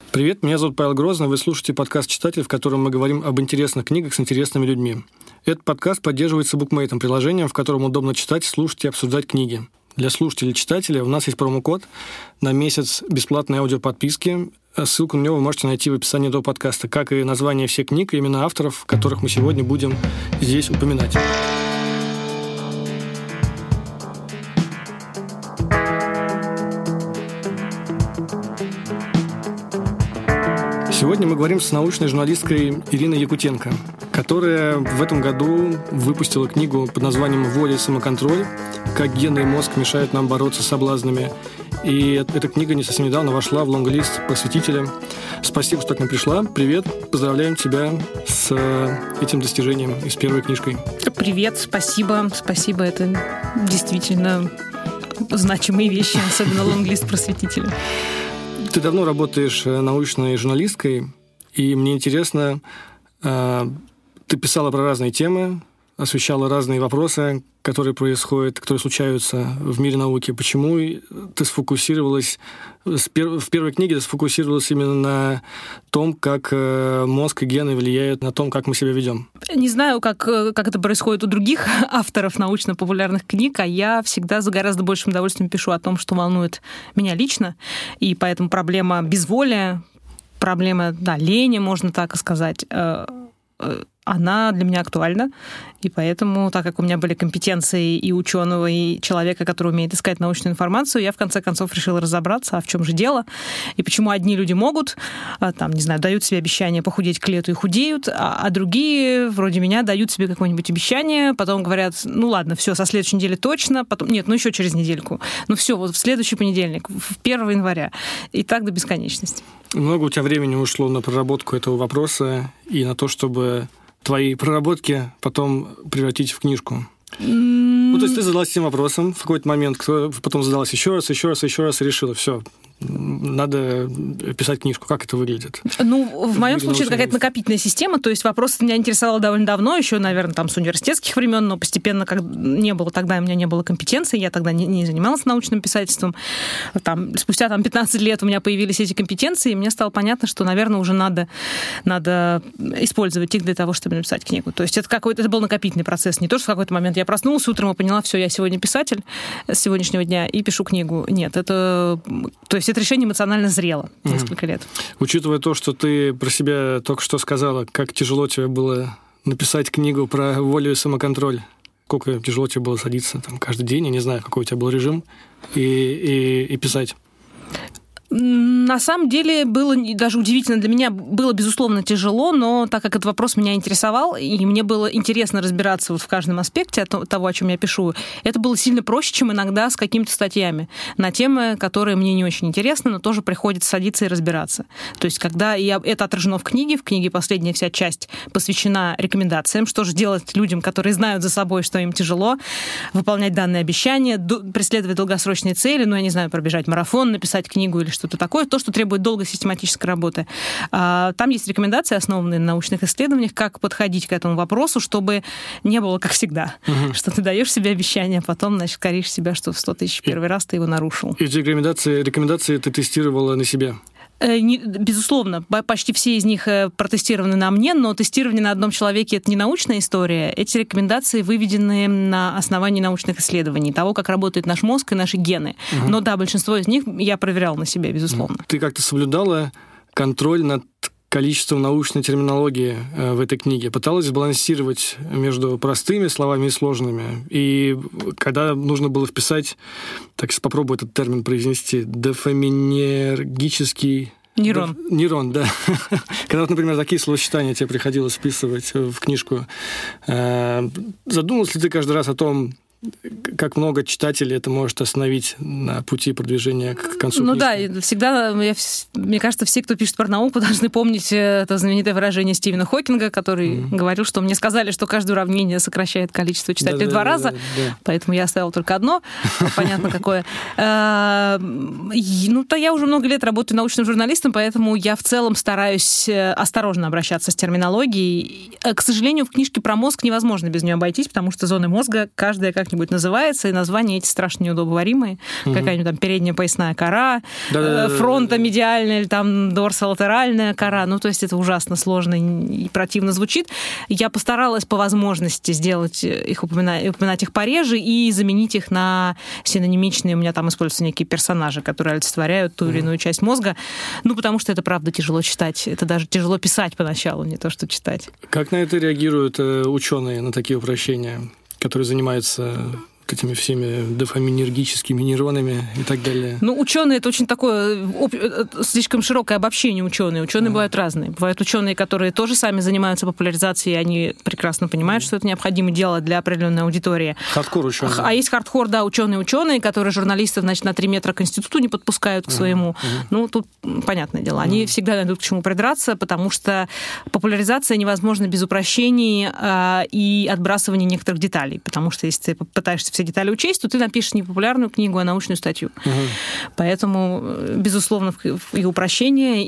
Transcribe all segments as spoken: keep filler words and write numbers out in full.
Привет, меня зовут Павел Грозный, вы слушаете подкаст «Читатель», в котором мы говорим об интересных книгах с интересными людьми. Этот подкаст поддерживается букмейтом, приложением, в котором удобно читать, слушать и обсуждать книги. Для слушателей и читателей у нас есть промокод на месяц бесплатной аудиоподписки. Ссылку на него вы можете найти в описании этого подкаста, как и название всех книг и имена авторов, которых мы сегодня будем здесь упоминать. Сегодня мы говорим с научной журналисткой Ириной Якутенко, которая в этом году выпустила книгу под названием «Воля и самоконтроль. Как гены и мозг мешают нам бороться с соблазнами». И эта книга не совсем недавно вошла в лонглист просветителя. Спасибо, что к нам пришла. Привет, поздравляем тебя с этим достижением и с первой книжкой. Привет, спасибо. Спасибо, это действительно значимые вещи, особенно лонглист просветителя. Ты давно работаешь научной журналисткой, и мне интересно, ты писала про разные темы, освещала разные вопросы, которые происходят, которые случаются в мире науки. Почему ты сфокусировалась, в первой книге ты сфокусировалась именно на том, как мозг и гены влияют на то, как мы себя ведем? Не знаю, как, как это происходит у других авторов научно-популярных книг, а я всегда с гораздо большим удовольствием пишу о том, что волнует меня лично, и поэтому проблема безволия, проблема, да, лени, можно так и сказать, она для меня актуальна, и поэтому, так как у меня были компетенции и ученого, и человека, который умеет искать научную информацию, я в конце концов решила разобраться, а в чем же дело, и почему одни люди могут, там, не знаю, дают себе обещание похудеть к лету и худеют, а, а другие, вроде меня, дают себе какое-нибудь обещание, потом говорят, ну ладно, все, со следующей недели точно, потом, нет, ну еще через недельку, ну все, вот в следующий понедельник, в первого января, и так до бесконечности. Много у тебя времени ушло на проработку этого вопроса и на то, чтобы твои проработки потом превратить в книжку? Mm. Ну, то есть ты задалась этим вопросом в какой-то момент, потом задалась еще раз, еще раз, еще раз и решила, все, надо писать книжку. Как это выглядит? Ну, в моем случае это какая-то накопительная система, то есть вопрос меня интересовал довольно давно, еще, наверное, там с университетских времен, но постепенно, как не было тогда, у меня не было компетенции, я тогда не, не занималась научным писательством. Там, спустя там, пятнадцать лет у меня появились эти компетенции, и мне стало понятно, что, наверное, уже надо, надо использовать их для того, чтобы написать книгу. То есть это, какой-то, это был накопительный процесс, не то, что в какой-то момент я проснулась утром и поняла, все, я сегодня писатель с сегодняшнего дня и пишу книгу. Нет, это... То есть это решение эмоционально зрело за несколько лет. Учитывая то, что ты про себя только что сказала, как тяжело тебе было написать книгу про волю и самоконтроль, сколько тяжело тебе было садиться там каждый день, я не знаю, какой у тебя был режим, и, и, и писать. На самом деле было даже удивительно для меня, было, безусловно, тяжело, но так как этот вопрос меня интересовал, и мне было интересно разбираться вот в каждом аспекте того, о чем я пишу, это было сильно проще, чем иногда с какими-то статьями на темы, которые мне не очень интересны, но тоже приходится садиться и разбираться. То есть когда я, это отражено в книге, в книге последняя вся часть посвящена рекомендациям, что же делать людям, которые знают за собой, что им тяжело, выполнять данные обещания, преследовать долгосрочные цели, ну, я не знаю, пробежать марафон, написать книгу или что-то такое, то, что требует долгой систематической работы. Там есть рекомендации, основанные на научных исследованиях, как подходить к этому вопросу, чтобы не было как всегда, угу. что ты даешь себе обещание, а потом, значит, коришь себя, что в сто тысяч первый раз ты его нарушил. И эти рекомендации, рекомендации ты тестировала на себе? Безусловно, почти все из них протестированы на мне, но тестирование на одном человеке — это не научная история. Эти рекомендации выведены на основании научных исследований, того, как работает наш мозг и наши гены. Угу. Но да, большинство из них я проверяла на себе, безусловно. Ты как-то соблюдала контроль над количеством научной терминологии в этой книге, пыталась сбалансировать между простыми словами и сложными. И когда нужно было вписать, так попробую этот термин произнести, дофаминергический... Нейрон. Доф... Нейрон, да. Когда, вот, например, такие словосочетания тебе приходилось вписывать в книжку, задумалась ли ты каждый раз о том, как много читателей это может остановить на пути продвижения к концу Ну книжки? Да, всегда, я, мне кажется, все, кто пишет про науку, должны помнить это знаменитое выражение Стивена Хокинга, который mm-hmm. говорил, что мне сказали, что каждое уравнение сокращает количество читателей в два раза, поэтому я оставила только одно, понятно какое. Ну, то я уже много лет работаю научным журналистом, поэтому я в целом стараюсь осторожно обращаться с терминологией. К сожалению, в книжке про мозг невозможно без нее обойтись, потому что зоны мозга каждая как как-нибудь называется, и названия эти страшно неудобоваримые. Угу. Какая-нибудь там передняя поясная кора, да-да-да, фронтомедиальная или там дорсолатеральная кора. Ну, то есть это ужасно сложно и противно звучит. Я постаралась по возможности сделать их, упоминать, упоминать их пореже и заменить их на синонимичные. У меня там используются некие персонажи, которые олицетворяют ту или иную часть мозга. Ну, потому что это, правда, тяжело читать. Это даже тяжело писать поначалу, не то что читать. Как на это реагируют ученые, на такие упрощения, которые занимаются этими всеми дофаминергическими нейронами и так далее? Ну, ученые это очень такое об... слишком широкое обобщение ученые. Ученые а. бывают разные. Бывают ученые, которые тоже сами занимаются популяризацией, и они прекрасно понимают, что это необходимо делать для определенной аудитории. Хардкор ученые. А есть хардкор, да, ученые-ученые, которые журналистов, значит, на три метра к институту не подпускают к своему. Uh-huh. Ну, тут понятное дело. Они uh-huh. всегда найдут к чему придраться, потому что популяризация невозможна без упрощений э, и отбрасывания некоторых деталей. Потому что если ты пытаешься все детали учесть, то ты напишешь не популярную книгу, а научную статью. Угу. Поэтому, безусловно, и упрощение,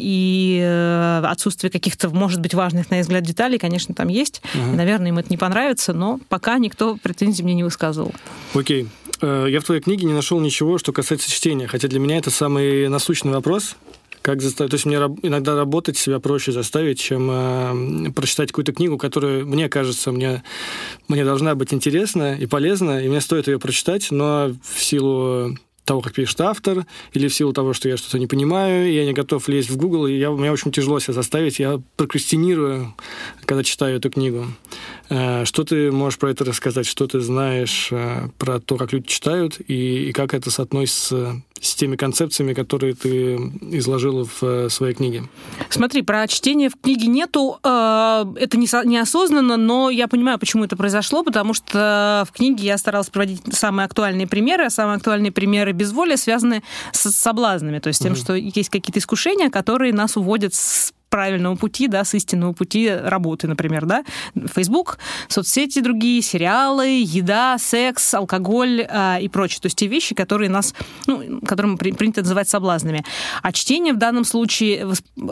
и отсутствие каких-то, может быть, важных, на взгляд, деталей, конечно, там есть. Угу. И, наверное, им это не понравится, но пока никто претензий мне не высказывал. Окей. Я в твоей книге не нашел ничего, что касается чтения, хотя для меня это самый насущный вопрос. Как заставить? То есть мне иногда работать себя проще заставить, чем э, прочитать какую-то книгу, которая, мне кажется, мне, мне должна быть интересна и полезна, и мне стоит ее прочитать, но в силу того, как пишет автор, или в силу того, что я что-то не понимаю, я не готов лезть в Google, и я, мне очень тяжело себя заставить, я прокрастинирую, когда читаю эту книгу. Э, что ты можешь про это рассказать? Что ты знаешь э, про то, как люди читают, и, и как это соотносится с теми концепциями, которые ты изложила в своей книге? Смотри, про чтение в книге нету. Это неосознанно, но я понимаю, почему это произошло, потому что в книге я старалась приводить самые актуальные примеры, а самые актуальные примеры безволия связаны с соблазнами, то есть тем, угу. что есть какие-то искушения, которые нас уводят с правильного пути, да, с истинного пути работы, например, да, Facebook, соцсети другие, сериалы, еда, секс, алкоголь э, и прочее. То есть те вещи, которые нас, ну, которые принято называть соблазнами. А чтение в данном случае,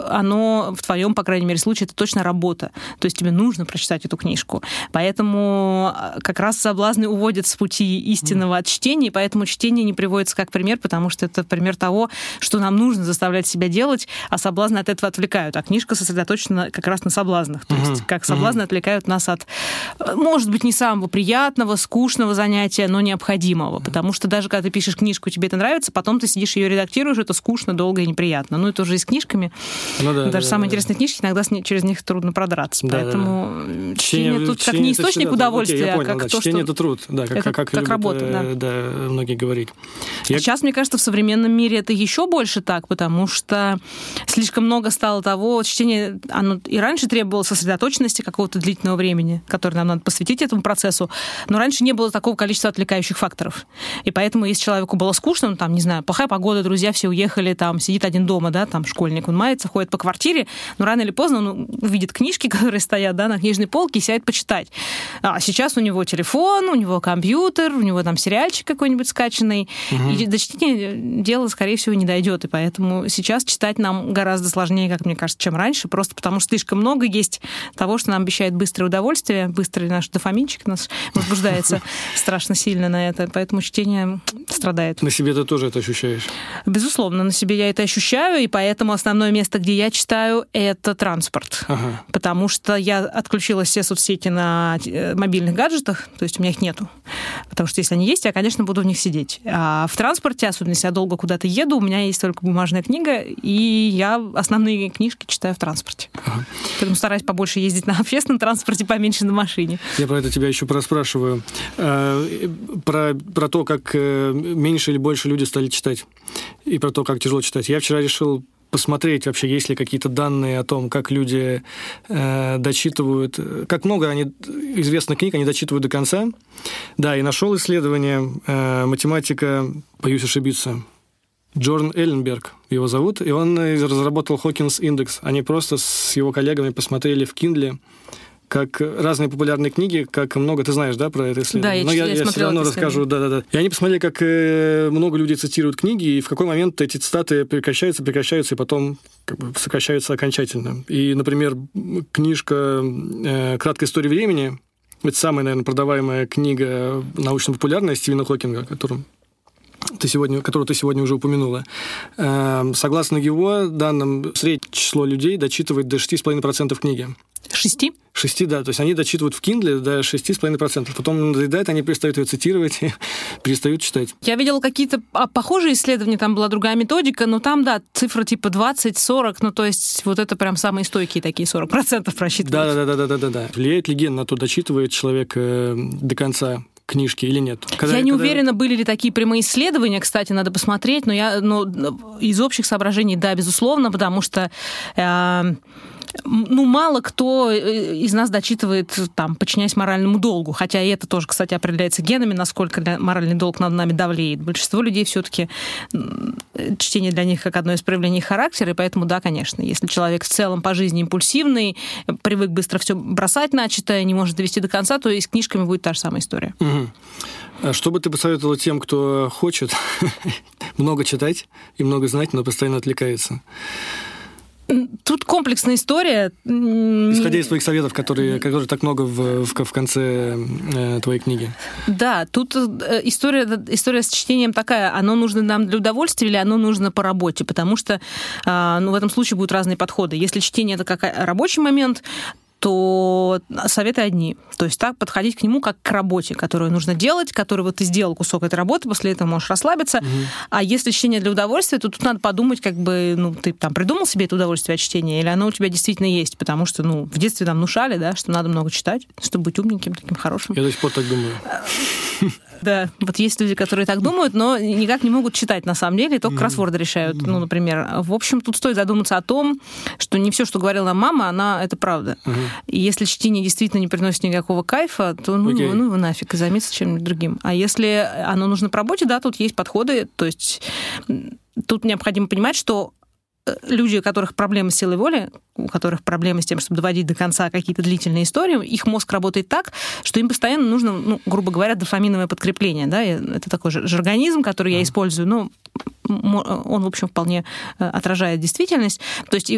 оно в твоем, по крайней мере, случае, это точно работа. То есть тебе нужно прочитать эту книжку. Поэтому как раз соблазны уводят с пути истинного от чтения, и поэтому чтение не приводится как пример, потому что это пример того, что нам нужно заставлять себя делать, а соблазны от этого отвлекают. А книжка сосредоточена как раз на соблазнах. То есть, uh-huh. как соблазны uh-huh. отвлекают нас от, может быть, не самого приятного, скучного занятия, но необходимого. Uh-huh. Потому что даже когда ты пишешь книжку, тебе это нравится, потом ты сидишь ее редактируешь, это скучно, долго и неприятно. Ну, это уже и с книжками. Ну, да, даже да, самые да, интересные да. книжки, иногда через них трудно продраться. Да, Поэтому да, да. чтение, чтение тут чтение как не источник всегда, удовольствия, окей, понял, а как да, то, чтение что... это труд, да, как, это, как, как любят, работа, да. да, многие говорить. Я... Сейчас, мне кажется, в современном мире это еще больше так, потому что слишком много стало того, чтение... Оно и раньше требовало сосредоточенности какого-то длительного времени, которое нам надо посвятить этому процессу, но раньше не было такого количества отвлекающих факторов. И поэтому, если человеку было скучно, ну, там, не знаю, плохая погода, друзья все уехали, там, сидит один дома, да, там, школьник, он мается, ходит по квартире, но рано или поздно он увидит книжки, которые стоят, да, на книжной полке, и сядет почитать. А сейчас у него телефон, у него компьютер, у него там сериальчик какой-нибудь скачанный, угу. и до чтения дело, скорее всего, не дойдет. И поэтому сейчас читать нам гораздо сложнее, как мне кажется, чем раньше, просто потому что слишком много есть того, что нам обещает быстрое удовольствие, быстрый наш дофаминчик нас возбуждается страшно сильно на это, поэтому чтение страдает. На себе ты тоже это ощущаешь? Безусловно, на себе я это ощущаю, и поэтому основное место, где я читаю, это транспорт. Ага. Потому что я отключила все соцсети на мобильных гаджетах, то есть у меня их нету. Потому что если они есть, я, конечно, буду в них сидеть. А в транспорте, особенно если я долго куда-то еду, у меня есть только бумажная книга, и я основные книжки читаю в транспорте. Ага. Поэтому стараюсь побольше ездить на общественном транспорте, поменьше на машине. Я про это тебя еще проспрашиваю. Про, про то, как меньше или больше люди стали читать. И про то, как тяжело читать. Я вчера решил посмотреть вообще, есть ли какие-то данные о том, как люди э, дочитывают, как много они, известных книг они дочитывают до конца. Да, и нашел исследование э, математика, боюсь ошибиться, Джорн Элленберг его зовут, и он разработал Хокинс индекс. Они просто с его коллегами посмотрели в Kindle, как разные популярные книги, как много, ты знаешь, да, про это исследование? Да, я, Но я, я, я все равно расскажу, да-да-да. И они посмотрели, как э, много людей цитируют книги, и в какой момент эти цитаты прекращаются, прекращаются, и потом как бы сокращаются окончательно. И, например, книжка э, «Краткая история времени», Это самая, наверное, продаваемая книга научно-популярная Стивена Хокинга, которую ты сегодня, которую ты сегодня уже упомянула. Согласно его данным, среднее число людей дочитывает до шесть целых пять десятых процента книги. Шести? Шести, да. То есть они дочитывают в Kindle до шесть целых пять десятых процента. Потом надоедает, они перестают ее цитировать и перестают читать. Я видела какие-то похожие исследования, там была другая методика, но там, да, цифра типа двадцать-сорок, ну, то есть вот это прям самые стойкие такие сорок процентов просчитывают. Да-да-да-да-да-да. Влияет ли ген на то, дочитывает человек до конца книжки или нет? Когда, я не когда... уверена, были ли такие прямые исследования, кстати, надо посмотреть, но я, но из общих соображений, да, безусловно, потому что э, ну, мало кто из нас дочитывает, там, подчиняясь моральному долгу, хотя и это тоже, кстати, определяется генами, насколько моральный долг над нами давлеет. Большинство людей все-таки чтение для них как одно из проявлений характера, и поэтому, да, конечно, если человек в целом по жизни импульсивный, привык быстро все бросать начатое, не может довести до конца, то и с книжками будет та же самая история. Угу. Что бы ты посоветовала тем, кто хочет много читать и много знать, но постоянно отвлекается? Тут комплексная история. Исходя из твоих советов, которые, которые так много в, в, в конце э, твоей книги. Да, тут история, история с чтением такая, оно нужно нам для удовольствия или оно нужно по работе, потому что э, ну, в этом случае будут разные подходы. Если чтение — это как рабочий момент, то советы одни. То есть так подходить к нему как к работе, которую нужно делать, которую вот ты сделал кусок этой работы, после этого можешь расслабиться. Угу. А если чтение для удовольствия, то тут надо подумать, как бы, ну, ты там придумал себе это удовольствие от чтения, или оно у тебя действительно есть, потому что, ну, в детстве нам внушали, да, что надо много читать, чтобы быть умненьким, таким хорошим. Я до сих пор так думаю. Да, вот есть люди, которые так думают, но никак не могут читать на самом деле, только mm-hmm. кроссворды решают, mm-hmm. ну, например. В общем, тут стоит задуматься о том, что не все, что говорила нам мама, она это правда. Mm-hmm. И если чтение действительно не приносит никакого кайфа, то ну, okay. ну, ну нафиг, и займиться чем-нибудь другим. А если оно нужно по работе, да, тут есть подходы, то есть тут необходимо понимать, что люди, у которых проблемы с силой воли, у которых проблемы с тем, чтобы доводить до конца какие-то длительные истории, их мозг работает так, что им постоянно нужно, ну, грубо говоря, дофаминовое подкрепление. Да? Это такой жаргонизм, который я использую, но он, в общем, вполне отражает действительность. То есть и,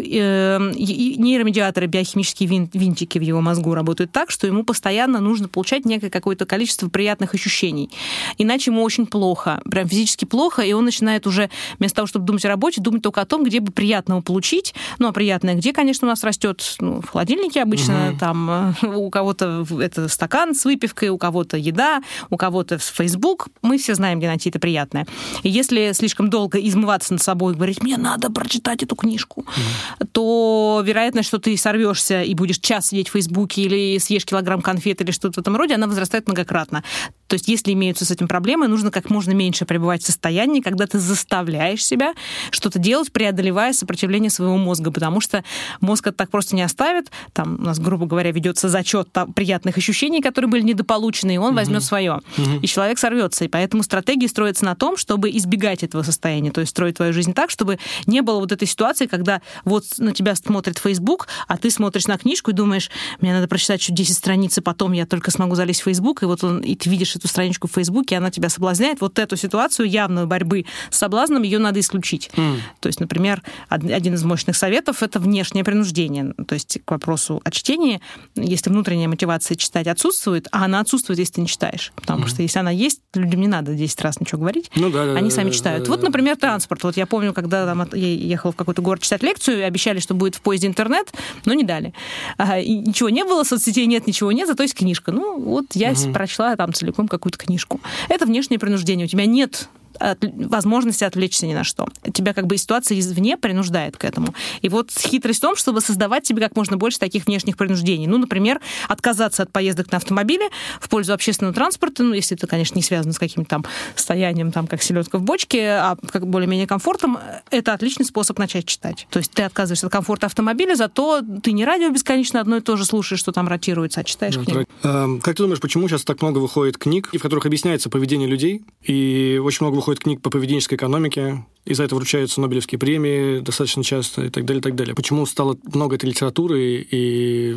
и нейромедиаторы, биохимические винтики в его мозгу работают так, что ему постоянно нужно получать некое какое-то количество приятных ощущений. Иначе ему очень плохо, прям физически плохо, и он начинает уже вместо того, чтобы думать о работе, думать только о том, где бы приятного получить. Ну, а приятное где, конечно, у нас растет, ну, в холодильнике обычно, угу. там у кого-то это стакан с выпивкой, у кого-то еда, у кого-то Facebook. Мы все знаем, где найти это приятное. И если слишком долго измываться над собой и говорить, мне надо прочитать эту книжку, mm. то вероятность, что ты сорвешься и будешь час сидеть в Фейсбуке или съешь килограмм конфет или что-то в этом роде, она возрастает многократно. То есть если имеются с этим проблемы, нужно как можно меньше пребывать в состоянии, когда ты заставляешь себя что-то делать, преодолевая сопротивление своего мозга, потому что мозг это так просто не оставит. Там у нас, грубо говоря, ведется зачет приятных ощущений, которые были недополучены, и он mm-hmm. возьмет свое. Mm-hmm. И человек сорвется. И поэтому стратегия строится на том, чтобы избегать этого состояния. То есть строить твою жизнь так, чтобы не было вот этой ситуации, когда вот на тебя смотрит Facebook, а ты смотришь на книжку и думаешь, мне надо прочитать еще десять страниц, и потом я только смогу залезть в Facebook, и вот он, и ты видишь эту страничку в Facebook, и она тебя соблазняет. Вот эту ситуацию явную борьбы с соблазном, ее надо исключить. Mm. То есть, например, один из мощных советов — это внешнее принуждение. То есть к вопросу о чтении, если внутренняя мотивация читать отсутствует, а она отсутствует, если ты не читаешь. Потому mm. что если она есть, людям не надо десять раз ничего говорить, ну, да, они да, сами да, читают. Да, вот, например, Например, транспорт. Вот я помню, когда там, я ехала в какой-то город читать лекцию, обещали, что будет в поезде интернет, но не дали. И ничего не было, соцсетей нет, ничего нет, зато есть книжка. Ну, вот я угу. прочла там целиком какую-то книжку. Это внешнее принуждение. У тебя нет возможности отвлечься ни на что. Тебя как бы ситуация извне принуждает к этому. И вот хитрость в том, чтобы создавать себе как можно больше таких внешних принуждений. Ну, например, отказаться от поездок на автомобиле в пользу общественного транспорта, ну, если это, конечно, не связано с каким-то там состоянием, там, как селедка в бочке, а как более-менее комфортом, это отличный способ начать читать. То есть ты отказываешься от комфорта автомобиля, зато ты не радио бесконечно одно и то же слушаешь, что там ротируется, а читаешь да, книгу. Как ты думаешь, почему сейчас так много выходит книг, в которых объясняется поведение людей, и очень много выходит книг по поведенческой экономике, и за это вручаются Нобелевские премии достаточно часто и так далее, и так далее. Почему стало много этой литературы, и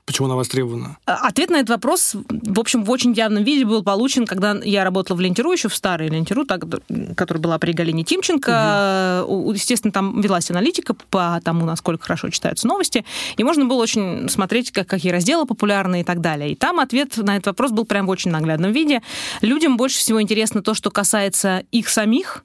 Почему она востребована? Ответ на этот вопрос, в общем, в очень явном виде был получен, когда я работала в Лентеру, еще в старой Лентеру, которая была при Галине Тимченко. Угу. Естественно, там велась аналитика по тому, насколько хорошо читаются новости, и можно было очень смотреть, как, какие разделы популярны и так далее. И там ответ на этот вопрос был прям в очень наглядном виде. Людям больше всего интересно то, что касается их самих,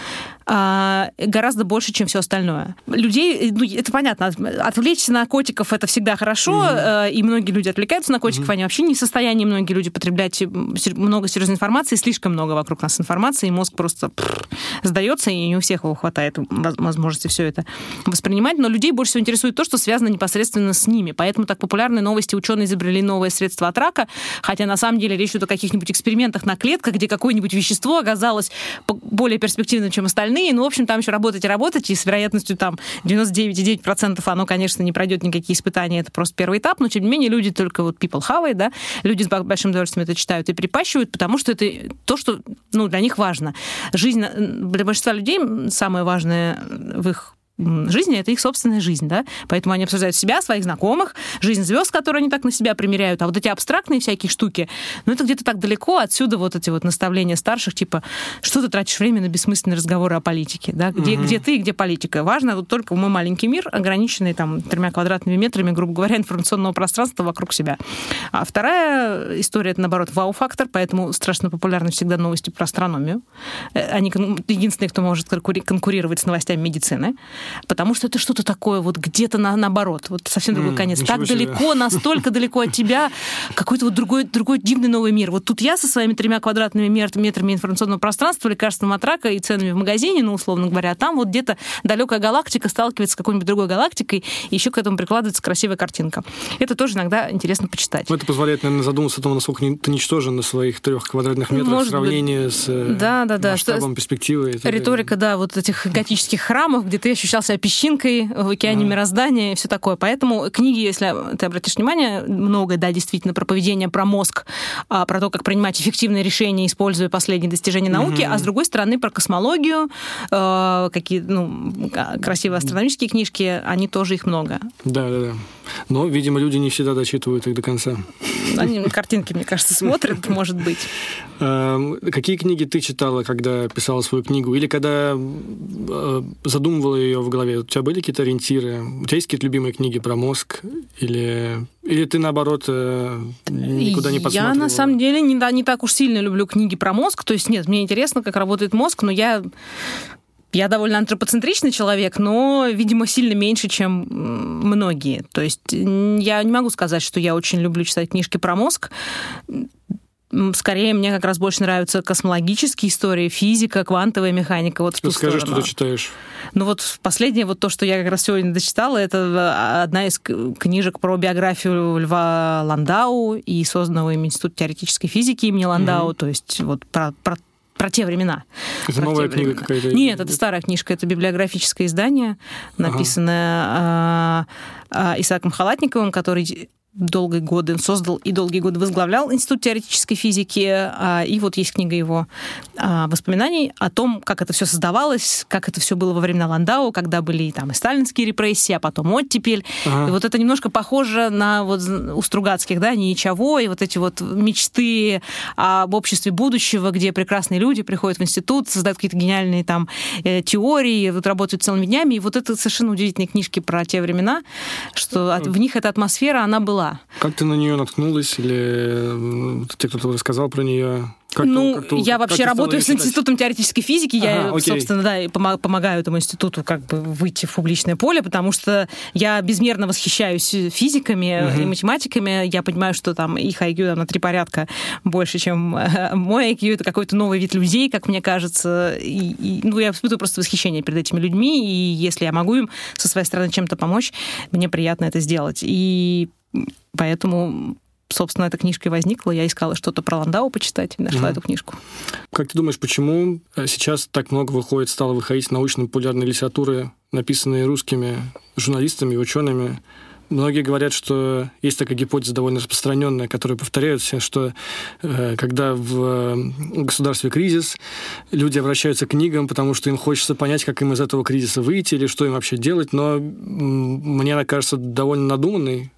гораздо больше, чем все остальное. Людей, ну, это понятно, отвлечься на котиков это всегда хорошо, mm-hmm. и многие люди отвлекаются на котиков, mm-hmm. они вообще не в состоянии, многие люди, потреблять много серьезной информации, слишком много вокруг нас информации, и мозг просто пфф, сдается, и не у всех его хватает возможности все это воспринимать, но людей больше всего интересует то, что связано непосредственно с ними, поэтому так популярны новости, ученые изобрели новое средство от рака, хотя на самом деле речь идет о каких-нибудь экспериментах на клетках, где какое-нибудь вещество оказалось более перспективным, чем остальные. Ну, в общем, там еще работать и работать, и с вероятностью там девяносто девять целых девять десятых процента оно, конечно, не пройдет никакие испытания, это просто первый этап, но, тем не менее, люди только вот people have it, да, люди с большим удовольствием это читают и припащивают, потому что это то, что, ну, для них важно. Жизнь для большинства людей самое важное в их жизни — это их собственная жизнь, да, поэтому они обсуждают себя, своих знакомых, жизнь звезд, которые они так на себя примеряют, а вот эти абстрактные всякие штуки, ну, это где-то так далеко, отсюда вот эти вот наставления старших, типа, что ты тратишь время на бессмысленные разговоры о политике, да, где, угу. где ты и где политика. Важно вот только мой маленький мир, ограниченный там тремя квадратными метрами, грубо говоря, информационного пространства вокруг себя. А вторая история — это, наоборот, вау-фактор, поэтому страшно популярны всегда новости про астрономию. Они единственные, кто может конкурировать с новостями медицины, потому что это что-то такое вот где-то на, наоборот, вот совсем другой mm, конец. Так себе. Далеко, настолько далеко от тебя, какой-то вот другой, другой дивный новый мир. Вот тут я со своими тремя квадратными метрами информационного пространства, лекарством от рака и ценами в магазине, ну, условно говоря, а там вот где-то далекая галактика сталкивается с какой-нибудь другой галактикой, и еще к этому прикладывается красивая картинка. Это тоже иногда интересно почитать. Это позволяет, наверное, задуматься о том, насколько ты ничтожен на своих трех квадратных метрах Может в сравнении быть. С да, да, да. масштабом, что... перспективой. Риторика, да, вот этих готических храмов, где ты ощущал себя песчинкой в океане а. мироздания и все такое. Поэтому книги, если ты обратишь внимание, много, да, действительно, про поведение, про мозг, про то, как принимать эффективные решения, используя последние достижения науки, угу. а с другой стороны, про космологию, какие, ну, красивые астрономические книжки, они тоже их много. Да, да, да. Но, видимо, люди не всегда дочитывают их до конца. Они картинки, мне кажется, смотрят, может быть. Какие книги ты читала, когда писала свою книгу? Или когда задумывала ее в голове? У тебя были какие-то ориентиры? У тебя есть какие-то любимые книги про мозг? Или, или ты, наоборот, никуда не посмотрела? Я, на самом деле, не, не так уж сильно люблю книги про мозг. То есть, нет, мне интересно, как работает мозг, но я... Я довольно антропоцентричный человек, но, видимо, сильно меньше, чем многие. То есть я не могу сказать, что я очень люблю читать книжки про мозг. Скорее, мне как раз больше нравятся космологические истории, физика, квантовая механика. Вот в ту Скажи, сторону. Что ты читаешь. Ну вот последнее, вот то, что я как раз сегодня дочитала, это одна из книжек про биографию Льва Ландау и созданного им Института теоретической физики имени Ландау, mm-hmm. то есть вот про, про Про те времена. Это про новая книга времена. Какая-то? Нет, это старая книжка, это библиографическое издание, написанное ага. Исааком Халатниковым, который долгие годы создал и долгие годы возглавлял Институт теоретической физики. И вот есть книга его воспоминаний о том, как это все создавалось, как это все было во времена Ландау, когда были там и сталинские репрессии, а потом оттепель. Ага. И вот это немножко похоже на вот у Стругацких, да, ничего, и вот эти вот мечты об обществе будущего, где прекрасные люди приходят в институт, создают какие-то гениальные там теории, вот работают целыми днями. И вот это совершенно удивительные книжки про те времена, что в них эта атмосфера, она была. Как ты на нее наткнулась? Или тебе кто-то рассказал про нее? Как ну, ты, как ты, я вообще работаю с Институтом теоретической физики. Ага, я, окей. собственно, да, помогаю этому институту как бы выйти в публичное поле, потому что я безмерно восхищаюсь физиками угу. и математиками. Я понимаю, что там их ай кью там, на три порядка больше, чем мой ай кью. Это какой-то новый вид людей, как мне кажется. И, и, ну, я испытываю просто восхищение перед этими людьми, и если я могу им со своей стороны чем-то помочь, мне приятно это сделать. И поэтому... Собственно, эта книжка и возникла. Я искала что-то про Ландау почитать и нашла mm-hmm. эту книжку. Как ты думаешь, почему сейчас так много выходит, стало выходить научно-популярной литературы, написанной русскими журналистами и учеными? Многие говорят, что есть такая гипотеза довольно распространенная, которую повторяют все, что э, когда в государстве кризис, люди обращаются к книгам, потому что им хочется понять, как им из этого кризиса выйти или что им вообще делать. Но мне она кажется довольно надуманной.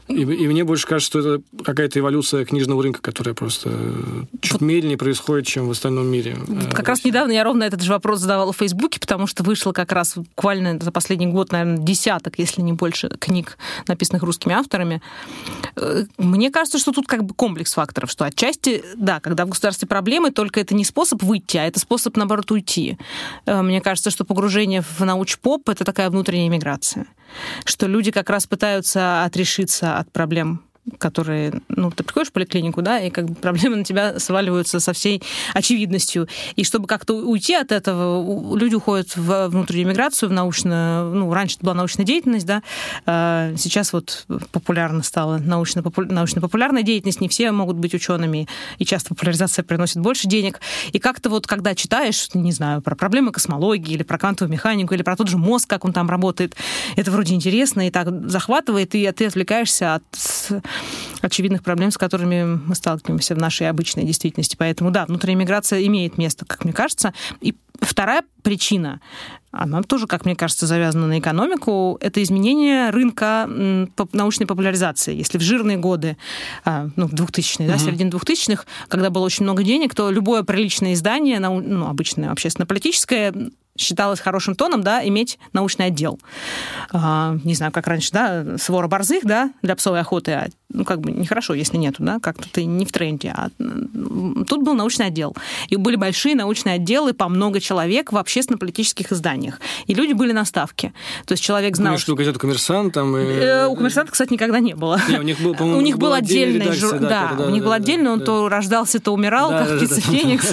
И, и мне больше кажется, что это какая-то эволюция книжного рынка, которая просто чуть вот медленнее происходит, чем в остальном мире. Как раз недавно я ровно этот же вопрос задавала в Фейсбуке, потому что вышло как раз буквально за последний год, наверное, десяток, если не больше, книг, написанных русскими авторами. Мне кажется, что тут как бы комплекс факторов, что отчасти, да, когда в государстве проблемы, только это не способ выйти, а это способ, наоборот, уйти. Мне кажется, что погружение в научпоп — это такая внутренняя миграция, что люди как раз пытаются отрешиться от проблем, которые, ну, ты приходишь в поликлинику, да, и как бы проблемы на тебя сваливаются со всей очевидностью. И чтобы как-то уйти от этого, люди уходят в внутреннюю миграцию, в научную, ну, раньше это была научная деятельность, да, сейчас вот популярно стала научно-популярная деятельность, не все могут быть учеными, и часто популяризация приносит больше денег. И как-то вот, когда читаешь, не знаю, про проблемы космологии, или про квантовую механику, или про тот же мозг, как он там работает, это вроде интересно и так захватывает, и ты отвлекаешься от очевидных проблем, с которыми мы сталкиваемся в нашей обычной действительности. Поэтому, да, внутренняя миграция имеет место, как мне кажется. И вторая причина, она тоже, как мне кажется, завязана на экономику, это изменение рынка научной популяризации. Если в жирные годы, ну, двухтысячные, mm-hmm. да, середина двухтысячных, когда было очень много денег, то любое приличное издание, ну, обычное общественно-политическое, считалось хорошим тоном, да, иметь научный отдел. А, не знаю, как раньше, да, свора борзых, да, для псовой охоты, а, ну, как бы нехорошо, если нету, да, как-то ты не в тренде. А тут был научный отдел. И были большие научные отделы по много человек в общественно-политических изданиях. И люди были на ставке. То есть человек знал... Ну, что газету «Коммерсант» там... И... Э, у «Коммерсанта», кстати, никогда не было. Не, у них был, у них был отдельный... Редакция, да, да, да, у них был отдельный, он то рождался, то умирал, как птица Феникс.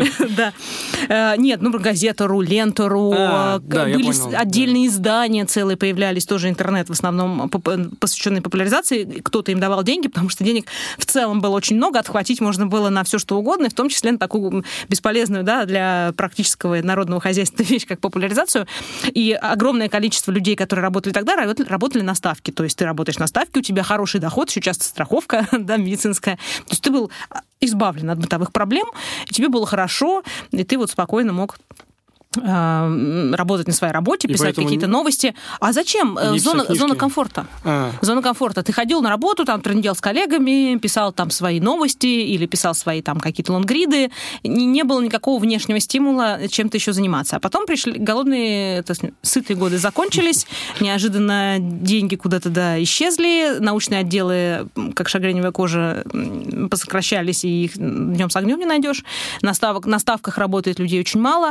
Нет, ну, газета.ру, лента.ру, да, были понял, отдельные да. издания целые появлялись, тоже интернет в основном посвященный популяризации. Кто-то им давал деньги, потому что денег в целом было очень много, отхватить можно было на все, что угодно, и в том числе на такую бесполезную, да, для практического народного хозяйства вещь, как популяризацию. И огромное количество людей, которые работали тогда, работали на ставке. То есть ты работаешь на ставке, у тебя хороший доход, еще часто страховка, да, медицинская. То есть ты был избавлен от бытовых проблем, и тебе было хорошо, и ты вот спокойно мог работать на своей работе, и писать какие-то новости. А зачем? Зона, зона комфорта. А. Зона комфорта. Ты ходил на работу, там трындел с коллегами, писал там свои новости или писал свои там какие-то лонгриды. Не, не было никакого внешнего стимула чем-то еще заниматься. А потом пришли голодные, то есть, сытые годы закончились, неожиданно деньги куда-то да, исчезли, научные отделы, как шагреневая кожа, посокращались, и их днем с огнем не найдешь. На, ставок, на ставках работает людей очень мало.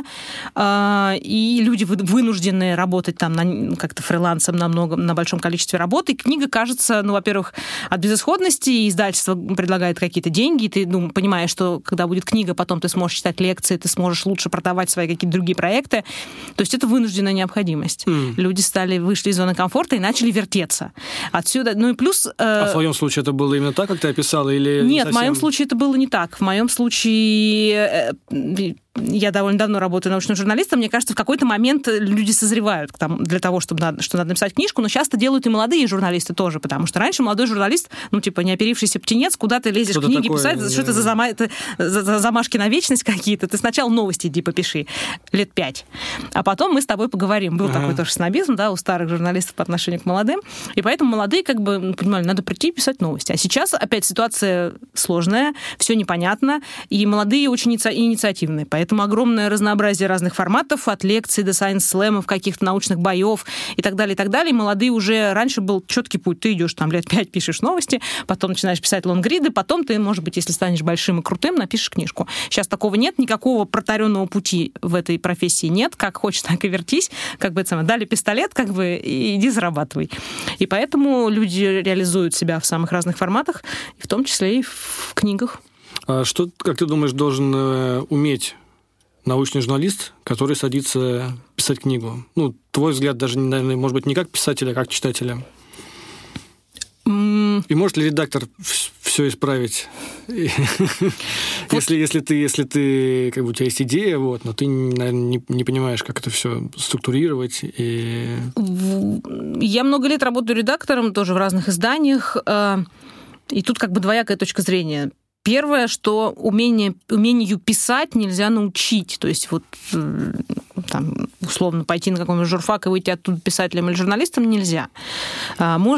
И люди вынуждены работать там на, как-то фрилансом на, много, на большом количестве работы. И книга кажется, ну, во-первых, от безысходности, издательство предлагает какие-то деньги, и ты ну, понимаешь, что когда будет книга, потом ты сможешь читать лекции, ты сможешь лучше продавать свои какие-то другие проекты. То есть это вынужденная необходимость. Mm. Люди стали, вышли из зоны комфорта и начали вертеться. Отсюда, ну и плюс... Э... А в твоем случае это было именно так, как ты описала, или Нет, не совсем... в моем случае это было не так. В моем случае... Э, я довольно давно работаю научным журналистом, мне кажется, в какой-то момент люди созревают там, для того, чтобы надо, что надо написать книжку, но часто делают и молодые журналисты тоже, потому что раньше молодой журналист, ну, типа, не оперившийся птенец, куда ты лезешь что-то книги такое, писать, да. Что это за, зама... это за замашки на вечность какие-то, ты сначала новости иди попиши, лет пять, а потом мы с тобой поговорим. Был ага. такой тоже снобизм, да, у старых журналистов по отношению к молодым, и поэтому молодые, как бы, ну, понимали, надо прийти и писать новости. А сейчас опять ситуация сложная, все непонятно, и молодые очень инициативные, поэтому огромное разнообразие разных форматов, от лекций до сайенс-слэмов, каких-то научных боев и так далее, и так далее. Молодые уже... Раньше был четкий путь. Ты идешь там лет пять, пишешь новости, потом начинаешь писать лонгриды, потом ты, может быть, если станешь большим и крутым, напишешь книжку. Сейчас такого нет, никакого протаренного пути в этой профессии нет. Как хочешь, так и вертись. Как бы это самое, дали пистолет, как бы, и иди зарабатывай. И поэтому люди реализуют себя в самых разных форматах, в том числе и в книгах. А что, как ты думаешь, должен уметь научный журналист, который садится писать книгу? Ну, твой взгляд даже, наверное, может быть, не как писателя, а как читателя. Mm. И может ли редактор все исправить? Если, если ты, если ты, как бы у тебя есть идея, вот, но ты, наверное, не, не понимаешь, как это все структурировать. И... Я много лет работаю редактором, тоже в разных изданиях, и тут как бы двоякая точка зрения. Первое, что умение, умению писать нельзя научить. То есть вот там, условно пойти на какой-нибудь журфак и выйти оттуда писателем или журналистом нельзя. Можно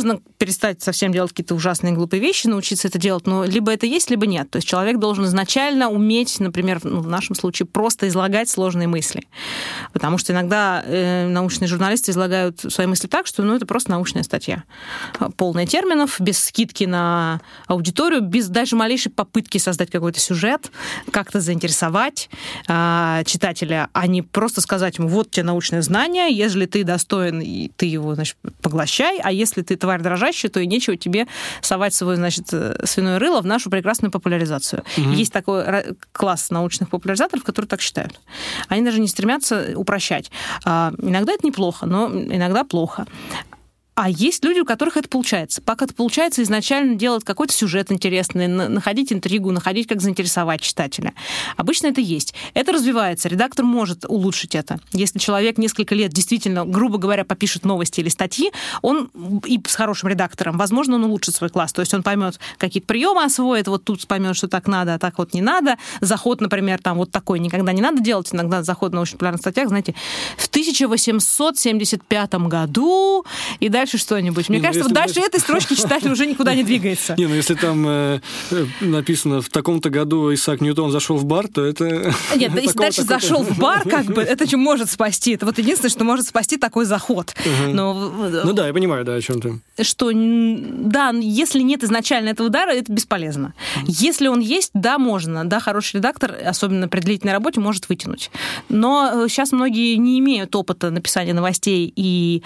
перестать совсем делать какие-то ужасные глупые вещи, научиться это делать, но либо это есть, либо нет. То есть человек должен изначально уметь, например, ну, в нашем случае, просто излагать сложные мысли. Потому что иногда э, научные журналисты излагают свои мысли так, что ну, это просто научная статья. Полная терминов, без скидки на аудиторию, без даже малейшей попытки создать какой-то сюжет, как-то заинтересовать э, читателя, а не просто сказать ему, вот тебе научное знание, если ты достоин, и ты его, значит, поглощай, а если ты тварь дрожащая, то и нечего тебе совать свое, значит, свиное рыло в нашу прекрасную популяризацию. Угу. Есть такой класс научных популяризаторов, которые так считают. Они даже не стремятся упрощать. Иногда это неплохо, но иногда плохо. А есть люди, у которых это получается. Как это получается изначально делать какой-то сюжет интересный, находить интригу, находить, как заинтересовать читателя. Обычно это есть. Это развивается. Редактор может улучшить это. Если человек несколько лет действительно, грубо говоря, попишет новости или статьи, он и с хорошим редактором, возможно, он улучшит свой класс. То есть он поймет, какие-то приемы освоит, вот тут поймет, что так надо, а так вот не надо. Заход, например, там вот такой никогда не надо делать. Иногда заход в научно-популярных статьях, знаете, в тысяча восемьсот семьдесят пятом году и дальше Дальше что-нибудь. Мне не, кажется, вот дальше этой строчки читатель уже никуда не двигается. Не, ну если там э, написано в таком-то году Исаак Ньютон зашел в бар, то это... Нет, да если дальше зашел в бар, как бы, это что может спасти? Это вот единственное, что может спасти такой заход. Но, ну да, я понимаю, да, о чем ты. Что, да, если нет изначально этого удара, это бесполезно. Если он есть, да, можно. Да, хороший редактор, особенно при длительной работе, может вытянуть. Но сейчас многие не имеют опыта написания новостей и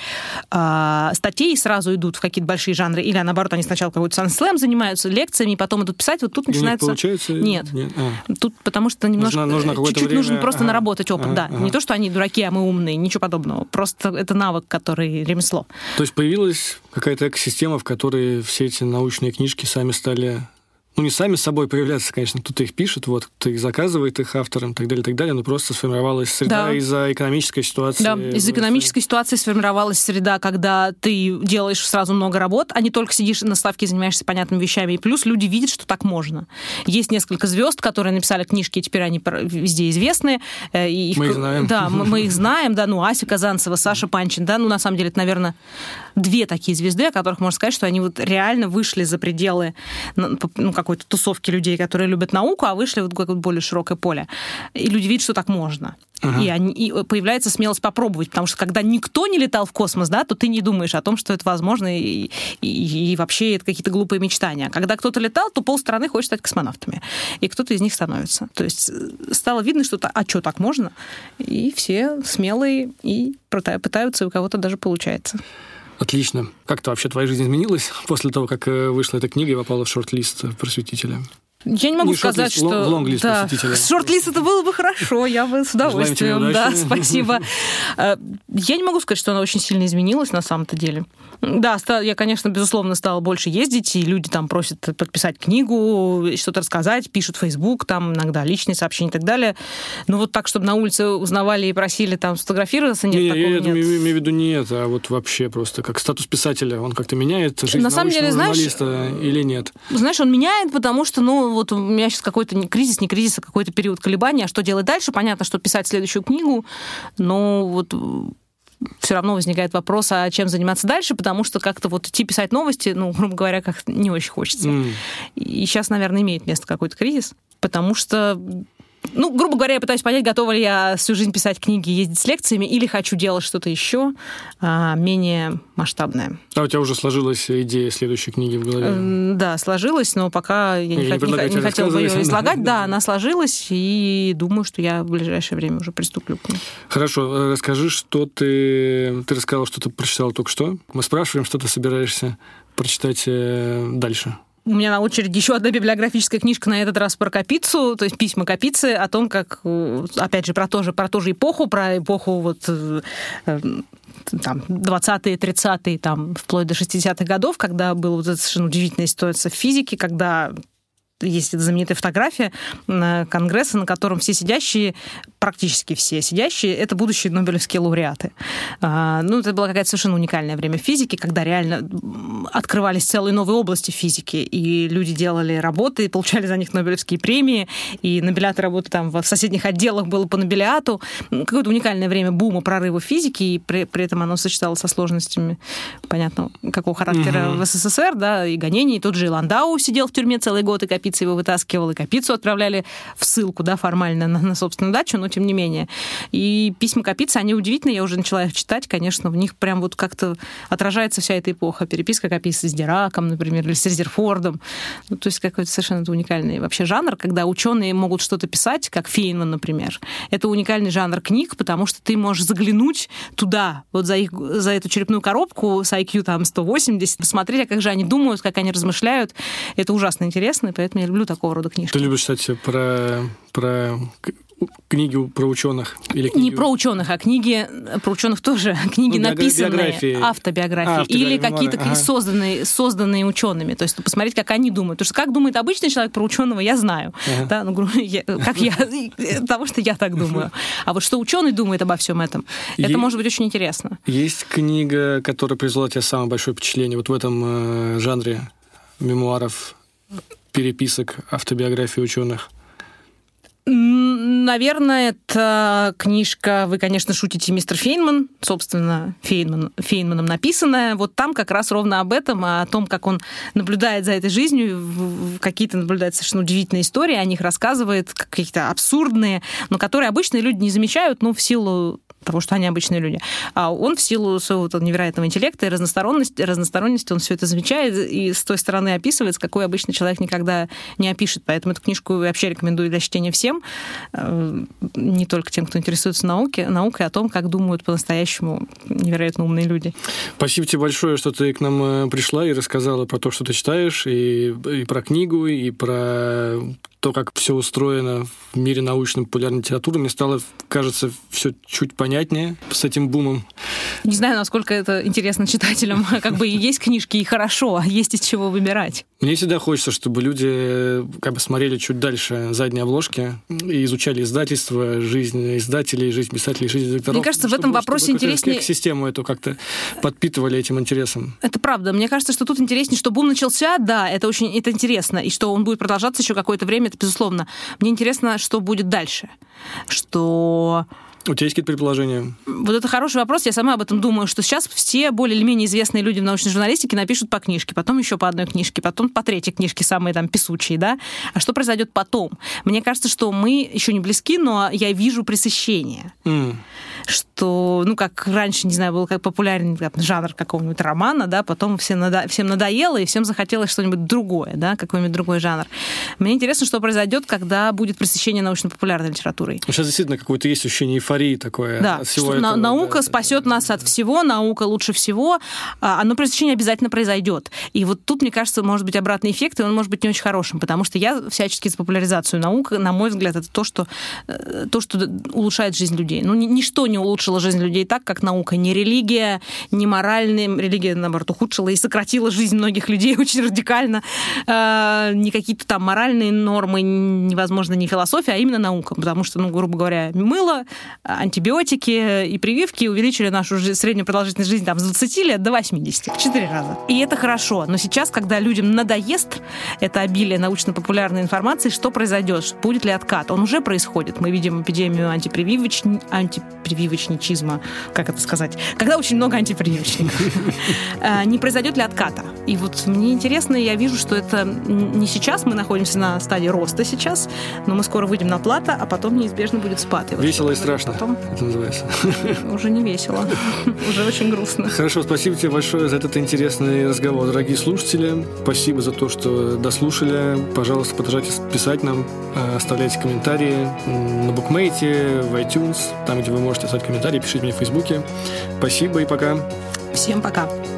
э, статей, сразу идут в какие-то большие жанры, или наоборот, они сначала какой-то санслэм занимаются, лекциями, потом идут писать, вот тут начинается... У них получается? Нет. Нет. А. Тут потому что немножко... Нужно, нужно чуть-чуть время... нужно просто ага. наработать опыт, ага. да. Ага. Не то, что они дураки, а мы умные, ничего подобного. Просто это навык, который ремесло. То есть появилась какая-то экосистема, в которой все эти научные книжки сами стали... Ну, не сами с собой появляться, конечно, кто-то их пишет, вот, кто их заказывает, их авторам, и так далее, и так далее, но просто сформировалась среда да. из-за экономической ситуации. Да, из-за экономической ситуации сформировалась среда, когда ты делаешь сразу много работ, а не только сидишь на ставке и занимаешься понятными вещами, и плюс люди видят, что так можно. Есть несколько звезд, которые написали книжки, и теперь они везде известны. И их... Мы их знаем. Да, мы, мы их знаем, да, ну, Ася Казанцева, Саша Панчин, да, ну, на самом деле, это, наверное, две такие звезды, о которых можно сказать, что они вот реально вышли за пределы, ну, как какой-то тусовки людей, которые любят науку, а вышли в какое-то более широкое поле. И люди видят, что так можно. Ага. И, они, и появляется смелость попробовать, потому что когда никто не летал в космос, да, то ты не думаешь о том, что это возможно, и, и, и вообще это какие-то глупые мечтания. А когда кто-то летал, то полстраны хочет стать космонавтами. И кто-то из них становится. То есть стало видно, что а что, так можно? И все смелые и пытаются, и у кого-то даже получается. Отлично. Как-то вообще твоя жизнь изменилась после того, как вышла эта книга и попала в шорт-лист «Просветителя»? Я не могу не сказать, что... В лонг-лист да, «Просветителя». Шорт-лист это было бы хорошо, я бы с удовольствием. Да, спасибо. Я не могу сказать, что она очень сильно изменилась на самом-то деле. Да, я, конечно, безусловно, стала больше ездить, и люди там просят подписать книгу, что-то рассказать, пишут в Facebook, там иногда личные сообщения и так далее. Но вот так, чтобы на улице узнавали и просили там сфотографироваться, нет, не, такого я нет. Я имею в виду не это, а вот вообще просто как статус писателя, он как-то меняет жизнь на самом деле, журналиста знаешь, или нет? Знаешь, он меняет, потому что, ну, вот у меня сейчас какой-то не кризис, не кризис, а какой-то период колебания, а что делать дальше? Понятно, что писать следующую книгу, но вот... все равно возникает вопрос, а чем заниматься дальше, потому что как-то вот идти писать новости, ну, грубо говоря, как не очень хочется. Mm. И сейчас, наверное, имеет место какой-то кризис, потому что, ну, грубо говоря, я пытаюсь понять, готова ли я всю жизнь писать книги, ездить с лекциями, или хочу делать что-то еще а, менее масштабное. А у тебя уже сложилась идея следующей книги в голове? Да, сложилась, но пока я не, не, не, не хотела бы ее излагать. Да, она сложилась, и думаю, что я в ближайшее время уже приступлю к ней. Хорошо, расскажи, что ты... Ты рассказала, что ты прочитала только что. Мы спрашиваем, что ты собираешься прочитать дальше. У меня на очереди еще одна библиографическая книжка, на этот раз про Капицу, то есть письма Капицы, о том, как, опять же, про, то же, про ту же эпоху, про эпоху вот, там, двадцатые, тридцатые, там, вплоть до шестидесятых годов, когда была вот эта совершенно удивительная ситуация в физике, когда есть эта знаменитая фотография Конгресса, на котором все сидящие, практически все сидящие, это будущие нобелевские лауреаты. Ну, это было какое-то совершенно уникальное время в физике, когда реально открывались целые новые области физики, и люди делали работы, и получали за них Нобелевские премии, и Нобелиаты работы там в соседних отделах было по Нобелиату. Какое-то уникальное время бума, прорыва физики, и при, при этом оно сочеталось со сложностями, понятно, какого характера угу. в СССР, да, и гонений. Тот же Ландау сидел в тюрьме целый год, и Капица его вытаскивал, и Капицу отправляли в ссылку, да, формально на, на собственную дачу, но тем не менее. И письма Капицы, они удивительные, я уже начала их читать, конечно, в них прям вот как-то отражается вся эта эпоха. Переписка Капицы с Дираком, например, или с Резерфордом. Ну, то есть какой-то совершенно уникальный вообще жанр, когда ученые могут что-то писать, как Фейнман, например. Это уникальный жанр книг, потому что ты можешь заглянуть туда, вот за, их, за эту черепную коробку с ай кью там сто восемьдесят, посмотреть, а как же они думают, как они размышляют. Это ужасно интересно, и поэтому я люблю такого рода книжки. Ты любишь, кстати, про... про... книги про ученых? Или книги... Не про ученых, а книги про ученых тоже. Книги, ну, написанные, биографии. автобиографии. А, автобиографии. Или какие-то ага. созданные, созданные учеными. То есть посмотреть, как они думают. Потому что как думает обычный человек про ученого, я знаю. Ага. Да? Ну, я, как я, потому что я так думаю. А вот что ученый думает обо всем этом, это есть, может быть очень интересно. Есть книга, которая произвела тебе самое большое впечатление вот в этом э, жанре мемуаров, переписок, автобиографии ученых? Наверное, это книжка «Вы, конечно, шутите, мистер Фейнман», собственно, Фейнман, Фейнманом написанная. Вот там как раз ровно об этом, о том, как он наблюдает за этой жизнью, какие-то наблюдает совершенно удивительные истории, о них рассказывает, какие-то абсурдные, но которые обычные люди не замечают, ну, в силу того, что они обычные люди. А он в силу своего невероятного интеллекта и разносторонности, разносторонности, он все это замечает и с той стороны описывает, с какой обычный человек никогда не опишет. Поэтому эту книжку вообще рекомендую для чтения всем, не только тем, кто интересуется науке, наукой, о том, как думают по-настоящему невероятно умные люди. Спасибо тебе большое, что ты к нам пришла и рассказала про то, что ты читаешь, и, и про книгу, и про то, как все устроено в мире научно-популярной литературы. Мне стало, кажется, все чуть понятнее с этим бумом. Не знаю, насколько это интересно читателям. Как бы есть книжки, и хорошо, а есть из чего выбирать. Мне всегда хочется, чтобы люди как бы смотрели чуть дальше задней обложки и изучали издательство, жизнь издателей, жизнь писателей, жизнь редакторов. Мне кажется, в этом чтобы, вопросе чтобы интереснее... систему эту как-то подпитывали этим интересом. Это правда. Мне кажется, что тут интереснее, что бум начался, да, это очень это интересно, и что он будет продолжаться еще какое-то время, это безусловно. Мне интересно, что будет дальше. Что... У тебя есть какие-то предположения? Вот это хороший вопрос. Я сама об этом думаю, что сейчас все более или менее известные люди в научной журналистике напишут по книжке, потом еще по одной книжке, потом по третьей книжке, самые там песучие, да? А что произойдет потом? Мне кажется, что мы еще не близки, но я вижу пресыщение. Mm. Что, ну, как раньше, не знаю, был как популярен как, жанр какого-нибудь романа, да, потом всем, надо... всем надоело, и всем захотелось что-нибудь другое, да, какой-нибудь другой жанр. Мне интересно, что произойдет, когда будет пресыщение научно-популярной литературой. Сейчас действительно какое-то есть ощущение эйфории такое. Да, от всего что этого, наука да, спасет да, нас да, от всего, наука лучше всего, а, но пресыщение обязательно произойдет. И вот тут, мне кажется, может быть обратный эффект, и он может быть не очень хорошим, потому что я всячески за популяризацию науки, на мой взгляд, это то, что, то, что улучшает жизнь людей. Ну, ничто не улучшило жизнь людей так, как наука. Ни религия, ни моральная. Религия, наоборот, ухудшила и сократила жизнь многих людей очень радикально. А, не какие-то там моральные нормы, невозможно, не философия, а именно наука. Потому что, ну, грубо говоря, мыло, антибиотики и прививки увеличили нашу среднюю продолжительность жизни там, с двадцати лет до восьмидесяти. В четыре раза. И это хорошо. Но сейчас, когда людям надоест это обилие научно-популярной информации, что произойдет? Будет ли откат? Он уже происходит. Мы видим эпидемию антипрививоч... антипрививочничизма. Как это сказать? Когда очень много антипрививочников. Не произойдет ли отката? И вот мне интересно, я вижу, что это не сейчас, мы находимся на стадии роста сейчас, но мы скоро выйдем на плато, а потом неизбежно будет спад. Весело и страшно, потом... это называется. Уже не весело, уже очень грустно. Хорошо, спасибо тебе большое за этот интересный разговор, дорогие слушатели. Спасибо за то, что дослушали. Пожалуйста, продолжайте писать нам, оставляйте комментарии на Букмейте, в iTunes, там, где вы можете оставить комментарии, пишите мне в Фейсбуке. Спасибо и пока. Всем пока.